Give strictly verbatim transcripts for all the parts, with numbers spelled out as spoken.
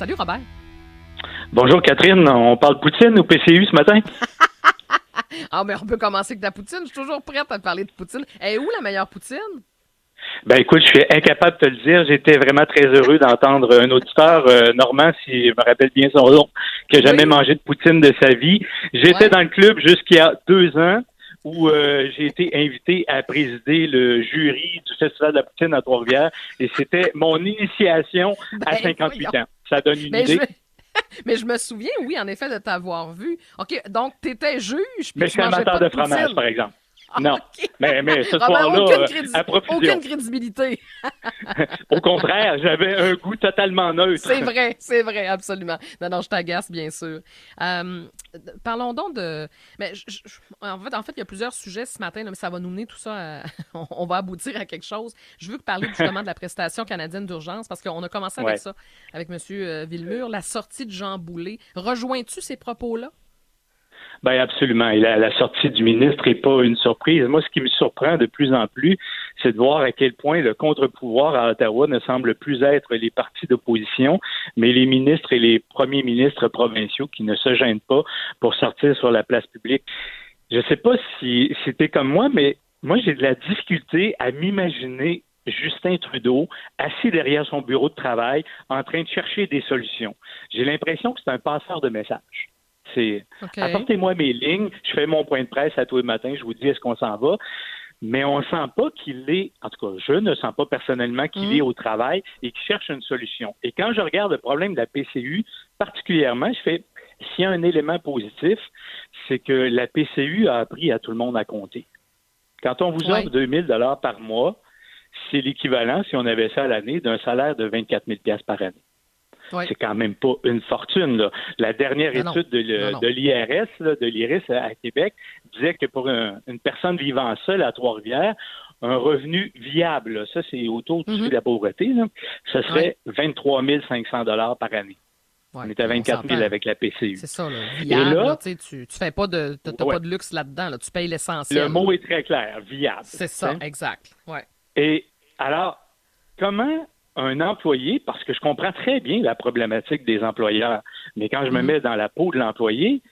Salut, Robert. Bonjour, Catherine. On parle Poutine ou P C U ce matin? Ah, mais on peut commencer avec la poutine. Je suis toujours prête à te parler de poutine. Et où la meilleure poutine? Ben écoute, je suis incapable de te le dire. J'étais vraiment très heureux d'entendre un auditeur, euh, Normand, si je me rappelle bien son nom, qui n'a jamais Oui. mangé de poutine de sa vie. J'étais Ouais. dans le club jusqu'il y a deux ans où euh, j'ai été invité à présider le jury du Festival de la poutine à Trois-Rivières et c'était mon initiation à Ben, cinquante-huit voyons. ans. Ça donne une Mais idée. je... mais je me souviens, oui, en effet, de t'avoir vu. OK, donc t'étais juge, puis Mais je tu suis mangeais amateur pas de de fromage, poutine. par exemple. Ah, Non. OK. Mais, mais ce Robert, soir-là, aucune, euh, crédi- à profusion. aucune crédibilité. Au contraire, j'avais un goût totalement neutre. C'est vrai, c'est vrai, absolument. Non, non, je t'agace, bien sûr. Euh, parlons donc de... Mais je- je- en fait, en fait, il y a plusieurs sujets ce matin, là, mais ça va nous mener tout ça à... on, on va aboutir à quelque chose. Je veux parler justement de la prestation canadienne d'urgence, parce qu'on a commencé avec Ouais. ça, avec M. Villemur, la sortie de Jean Boulet. Rejoins-tu ces propos-là? Ben absolument. Et la, la sortie du ministre n'est pas une surprise. Moi, ce qui me surprend de plus en plus, c'est de voir à quel point le contre-pouvoir à Ottawa ne semble plus être les partis d'opposition, mais les ministres et les premiers ministres provinciaux qui ne se gênent pas pour sortir sur la place publique. Je ne sais pas si c'était comme moi, mais moi, j'ai de la difficulté à m'imaginer Justin Trudeau assis derrière son bureau de travail en train de chercher des solutions. J'ai l'impression que c'est un passeur de messages. C'est OK. apportez-moi mes lignes, je fais mon point de presse à tous les matins, je vous dis est-ce qu'on s'en va, mais on sent pas qu'il est, en tout cas, je ne sens pas personnellement qu'il Mm. est au travail et qu'il cherche une solution. Et quand je regarde le problème de la P C U, particulièrement, je fais, s'il y a un élément positif, c'est que la P C U a appris à tout le monde à compter. Quand on vous Ouais. offre deux mille dollars par mois, c'est l'équivalent, si on avait ça à l'année, d'un salaire de vingt-quatre mille dollars par année. Ouais. C'est quand même pas une fortune. Là. La dernière Non, non. étude de, le- Non, non. de l'I R S, là, de l'I R S à Québec, disait que pour un- une personne vivant seule à Trois-Rivières, un revenu viable, là, ça c'est autour du Mhm. seuil de la pauvreté, là, ce serait vingt-trois mille cinq cents dollars par année. Ouais. On est à vingt-quatre mille s'entend. avec la P C U. C'est ça, là. Viable, là- là, tu sais, tu, tu fais pas de, t'as t'as Ouais. pas de luxe là-dedans, là. Tu payes l'essentiel. Le mot est très clair, viable. C'est ça, hein. exact. Ouais. Et alors, comment un employé, parce que je comprends très bien la problématique des employeurs, mais quand je me Mhm. mets dans la peau de l'employé,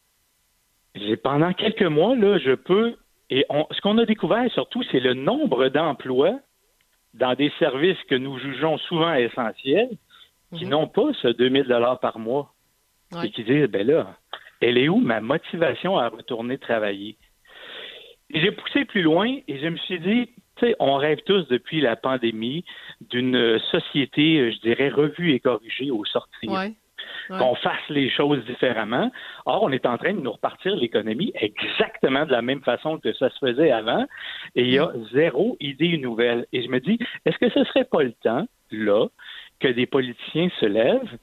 j'ai pendant quelques mois, là, je peux, et on- ce qu'on a découvert surtout, c'est le nombre d'emplois dans des services que nous jugeons souvent essentiels, qui Mhm. n'ont pas ce deux mille dollars par mois, Ouais. et qui disent, ben là, elle est où ma motivation à retourner travailler? Et j'ai poussé plus loin et je me suis dit, tu sais, on rêve tous depuis la pandémie d'une société, je dirais, revue et corrigée au sortir. Ouais. Ouais. Qu'on fasse les choses différemment. Or, on est en train de nous repartir l'économie exactement de la même façon que ça se faisait avant et il y a zéro idée nouvelle. Et je me dis, est-ce que ce serait pas le temps, là, que des politiciens se lèvent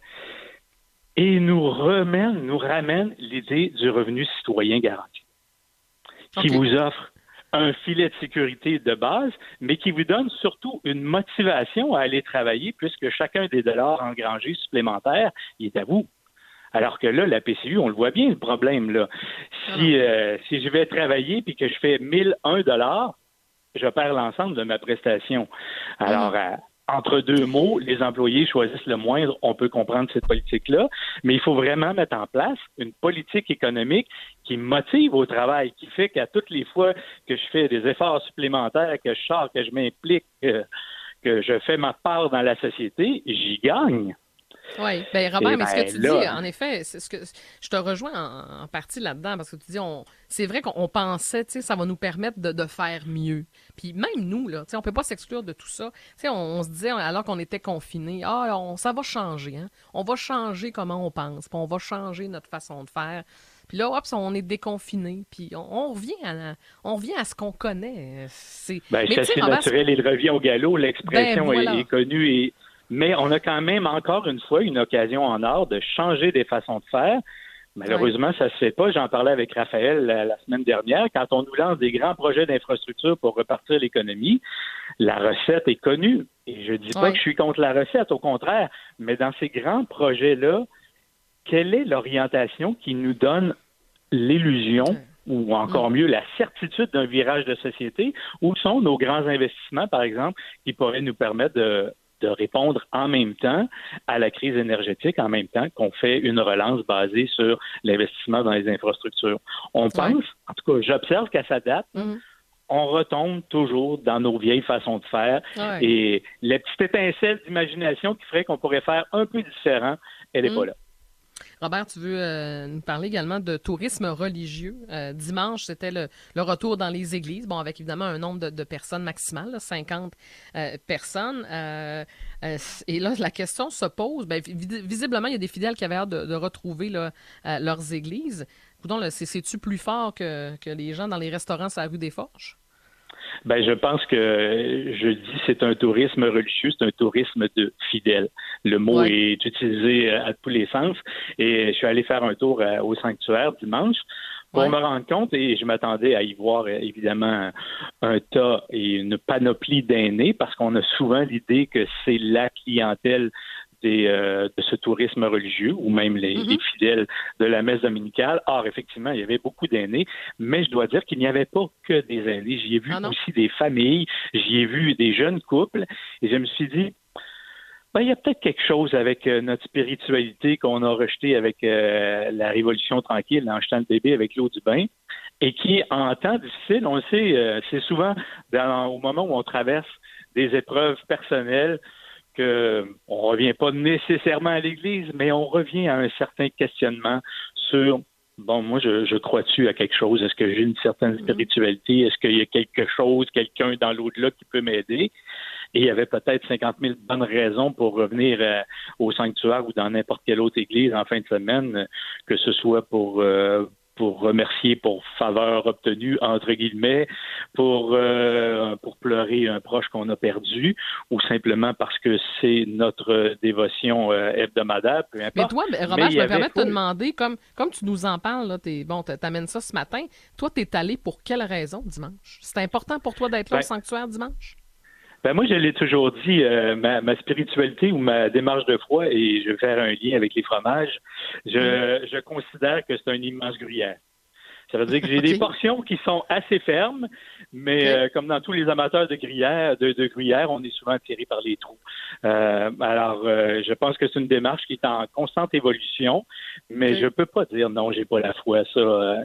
et nous remènent, nous ramènent l'idée du revenu citoyen garanti, qui OK. vous offre un filet de sécurité de base, mais qui vous donne surtout une motivation à aller travailler, puisque chacun des dollars engrangés supplémentaires, il est à vous. Alors que là, la P C U, on le voit bien, le problème, là. Si, euh, si je vais travailler puis que je fais mille un dollars, je perds l'ensemble de ma prestation. Alors, euh, entre deux mots, les employés choisissent le moindre, on peut comprendre cette politique-là, mais il faut vraiment mettre en place une politique économique qui me motive au travail, qui fait qu'à toutes les fois que je fais des efforts supplémentaires, que je sors, que je m'implique, que, que je fais ma part dans la société, j'y gagne. Oui, bien Robert, Et mais ce ben que tu là- dis, en effet, c'est ce que je te rejoins en, en partie là-dedans, parce que tu dis, on, c'est vrai qu'on on pensait, tu sais, ça va nous permettre de, de faire mieux. Puis même nous, là, tu sais, on peut pas s'exclure de tout ça. Tu sais, on, on se disait, alors qu'on était confinés, ah, on, ça va changer, hein. On va changer comment on pense, puis on va changer notre façon de faire. Puis là, hop, on est déconfiné, puis on, on revient à la- on revient à ce qu'on connaît. C'est, Ben, mais tu sais, chasser Robert, naturel, il revient au galop. L'expression Ben, voilà. est, est connue. Et... Mais on a quand même, encore une fois, une occasion en or de changer des façons de faire. Malheureusement, ça se fait pas. J'en parlais avec Raphaël la, la semaine dernière. Quand on nous lance des grands projets d'infrastructure pour repartir l'économie, la recette est connue. Et je dis pas Ouais. que je suis contre la recette, au contraire. Mais dans ces grands projets-là, quelle est l'orientation qui nous donne l'illusion ou encore mieux la certitude d'un virage de société? Où sont nos grands investissements, par exemple, qui pourraient nous permettre de de répondre en même temps à la crise énergétique, en même temps qu'on fait une relance basée sur l'investissement dans les infrastructures. On pense, ouais. en tout cas, j'observe qu'à sa date, mm-hmm. on retombe toujours dans nos vieilles façons de faire. Ouais. Et la petite étincelle d'imagination qui ferait qu'on pourrait faire un peu différent, elle n'est mm-hmm. pas là. Robert, tu veux euh, nous parler également de tourisme religieux. Euh, dimanche, c'était le, le retour dans les églises, bon, avec évidemment un nombre de, de personnes maximal, là, cinquante euh, personnes. Euh, euh, et là, la question se pose, bien, visiblement, il y a des fidèles qui avaient hâte de, de retrouver là, euh, leurs églises. Coudonc, là, c'est, c'est-tu plus fort que, que les gens dans les restaurants sur la rue des Forges? Ben, je pense que je dis c'est un tourisme religieux, c'est un tourisme de fidèles. Le mot ouais. est utilisé à tous les sens. Et je suis allé faire un tour au sanctuaire dimanche pour ouais. me rendre compte, et je m'attendais à y voir évidemment un tas et une panoplie d'aînés, parce qu'on a souvent l'idée que c'est la clientèle Des, euh, de ce tourisme religieux ou même les, mm-hmm. les fidèles de la messe dominicale. Or, effectivement, il y avait beaucoup d'aînés, mais je dois dire qu'il n'y avait pas que des aînés. J'y ai vu ah aussi des familles, j'y ai vu des jeunes couples, et je me suis dit, ben, il y a peut-être quelque chose avec euh, notre spiritualité qu'on a rejetée avec euh, la Révolution tranquille en jetant le bébé avec l'eau du bain, et qui, en temps difficile, on le sait, euh, c'est souvent dans, au moment où on traverse des épreuves personnelles, on ne revient pas nécessairement à l'Église, mais on revient à un certain questionnement sur, bon, moi, je, je crois-tu à quelque chose? Est-ce que j'ai une certaine spiritualité? Est-ce qu'il y a quelque chose, quelqu'un dans l'au-delà qui peut m'aider? Et il y avait peut-être cinquante mille bonnes raisons pour revenir euh, au sanctuaire ou dans n'importe quelle autre église en fin de semaine, que ce soit pour... Euh, pour remercier pour faveur obtenue, entre guillemets, pour euh, pour pleurer un proche qu'on a perdu, ou simplement parce que c'est notre dévotion euh, hebdomadaire, peu importe. Mais toi, Robert, Mais je me permets de te demander, comme, comme tu nous en parles, là, t'es, bon, t'amènes ça ce matin, toi, t'es allé pour quelle raison dimanche? C'est important pour toi d'être là ben, au sanctuaire dimanche? Ben moi, je l'ai toujours dit, euh, ma, ma spiritualité ou ma démarche de foi, et je vais faire un lien avec les fromages, je, mm. je considère que c'est un immense gruyère. Ça veut dire que j'ai okay. des portions qui sont assez fermes, mais okay. euh, comme dans tous les amateurs de gruyère, de, de gruyère, on est souvent tiré par les trous. Euh, alors, euh, je pense que c'est une démarche qui est en constante évolution, mais okay. je peux pas dire non, j'ai pas la foi. Ça, euh,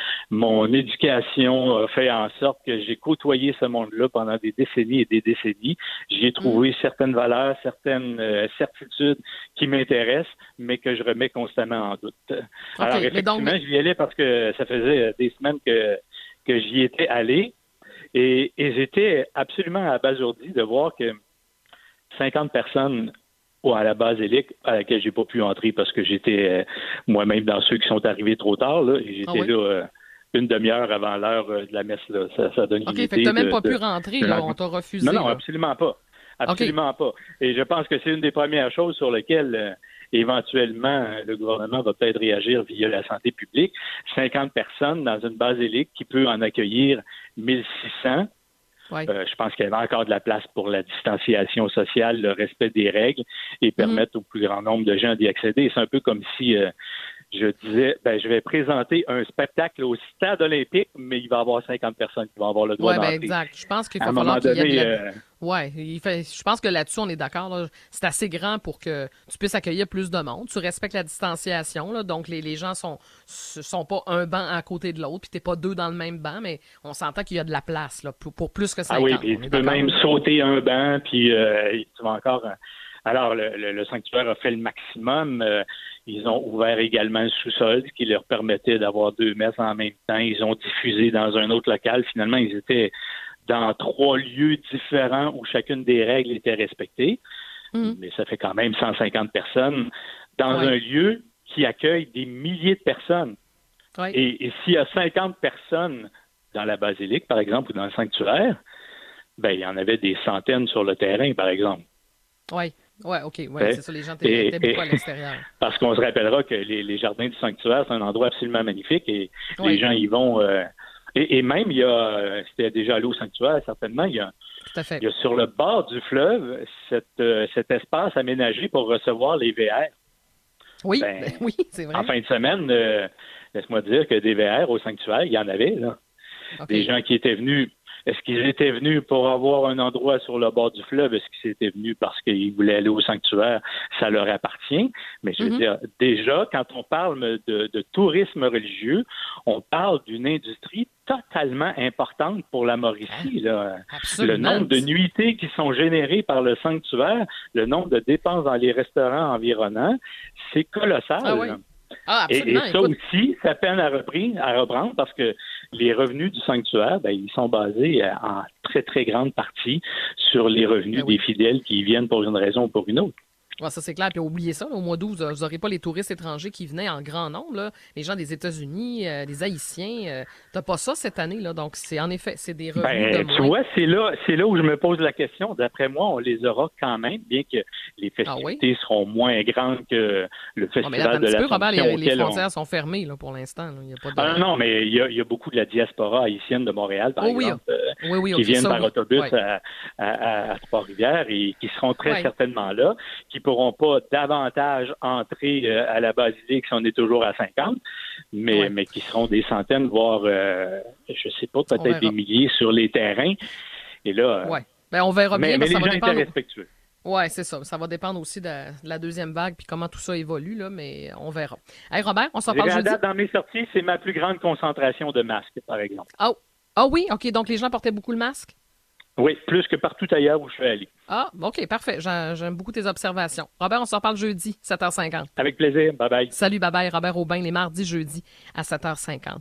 mon éducation a fait en sorte que j'ai côtoyé ce monde-là pendant des décennies et des décennies. J'y ai trouvé mm. certaines valeurs, certaines euh, certitudes qui m'intéressent, mais que je remets constamment en doute. Okay. Alors, effectivement, donc... j'y allais parce que ça faisait des semaines que, que j'y étais allé et, et j'étais absolument abasourdi de voir que cinquante personnes à la basilique à laquelle j'ai pas pu entrer parce que j'étais euh, moi-même dans ceux qui sont arrivés trop tard là, et j'étais ah oui? là euh, une demi-heure avant l'heure euh, de la messe là. Ça, ça donne une OK, idée. Fait que t'as même de, pas de, pu rentrer, là, on t'a refusé. Non, non, là. absolument pas. Absolument okay. pas. Et je pense que c'est une des premières choses sur lesquelles euh, éventuellement, le gouvernement va peut-être réagir via la santé publique. cinquante personnes dans une basilique qui peut en accueillir mille six cents. Ouais. Euh, je pense qu'il y avait encore de la place pour la distanciation sociale, le respect des règles et permettre mmh. au plus grand nombre de gens d'y accéder. C'est un peu comme si euh, je disais, ben, je vais présenter un spectacle au stade olympique, mais il va y avoir cinquante personnes qui vont avoir le droit ouais, d'entrer. Ben exact. Je pense qu'il va falloir qu'il y ait de la... euh... Ouais, il fait... je pense que là-dessus, on est d'accord. Là. C'est assez grand pour que tu puisses accueillir plus de monde. Tu respectes la distanciation, là, donc les, les gens sont sont pas un banc à côté de l'autre, puis t'es pas deux dans le même banc, mais on s'entend qu'il y a de la place là, pour, pour plus que cinquante. Ah oui, puis tu peux même sauter un banc, puis euh, tu vas encore... Alors, le, le, le sanctuaire a fait le maximum. Euh, ils ont ouvert également le sous-sol, ce qui leur permettait d'avoir deux messes en même temps. Ils ont diffusé dans un autre local. Finalement, ils étaient dans trois lieux différents où chacune des règles était respectée. Mmh. Mais ça fait quand même cent cinquante personnes dans ouais. un lieu qui accueille des milliers de personnes. Ouais. Et, et s'il y a cinquante personnes dans la basilique, par exemple, ou dans le sanctuaire, ben il y en avait des centaines sur le terrain, par exemple. Oui. Oui, OK. Ouais, c'est ça, les gens étaient, étaient beaucoup à l'extérieur. Parce qu'on se rappellera que les, les jardins du sanctuaire, c'est un endroit absolument magnifique et oui. les gens y vont. Euh, et, et même, il y a, c'était déjà allé au sanctuaire, certainement, il y a, Tout à fait. il y a sur le bord du fleuve cette, euh, cet espace aménagé pour recevoir les V R. Oui, ben, ben, oui, c'est vrai. En fin de semaine, euh, laisse-moi dire que des V R au sanctuaire, il y en avait, là. Okay. Des gens qui étaient venus Est-ce qu'ils étaient venus pour avoir un endroit sur le bord du fleuve? Est-ce qu'ils étaient venus parce qu'ils voulaient aller au sanctuaire? Ça leur appartient. Mais je veux mm-hmm. dire, déjà, quand on parle de, de tourisme religieux, on parle d'une industrie totalement importante pour la Mauricie. Là. Le nombre de nuitées qui sont générées par le sanctuaire, le nombre de dépenses dans les restaurants environnants, c'est colossal. Ah oui. Ah, et, et ça Écoute... aussi, ça peine à, repris, à reprendre parce que les revenus du sanctuaire, ben, ils sont basés en très, très grande partie sur les revenus ben oui. des fidèles qui y viennent pour une raison ou pour une autre. Ouais, ça, c'est clair. Puis oubliez ça, là, au mois d'août, vous n'aurez pas les touristes étrangers qui venaient en grand nombre, là. Les gens des États-Unis, euh, des Haïtiens. Euh, t'as pas ça cette année, là. Donc, c'est en effet, c'est des revenus ben, de moins. Tu vois, c'est là, c'est là où je me pose la question. D'après moi, on les aura quand même, bien que les festivités ah oui? seront moins grandes que le festival oh, là, de la Robert, les, les frontières on... sont fermées là, pour l'instant. Là. Il y a pas de... Ah, non, mais il y, a, il y a beaucoup de la diaspora haïtienne de Montréal, par oh, exemple, oui, euh, oui, oui, qui viennent ça, par oui. autobus oui. à, à, à Trois-Rivières et qui seront très oui. certainement là, qui pourront pas davantage entrer euh, à la basilique si on est toujours à cinquante, mais, ouais. mais qui seront des centaines, voire, euh, je sais pas, peut-être des milliers sur les terrains. Et là, ouais. ben, on verra bien. Mais, mais ça les va gens dépendre... étaient respectueux. Oui, c'est ça. Ça va dépendre aussi de la, de la deuxième vague puis comment tout ça évolue, là, mais on verra. Hey, Robert, on s'en parle jeudi. Dans mes sorties, c'est ma plus grande concentration de masques, par exemple. Ah oh. oh, oui? OK, donc les gens portaient beaucoup le masque? Oui, plus que partout ailleurs où je suis allé. Ah, OK, parfait. J'aime beaucoup tes observations. Robert, on s'en parle jeudi, sept heures cinquante. Avec plaisir. Bye-bye. Salut, bye-bye. Robert Aubin, les mardis, jeudi, à sept heures cinquante.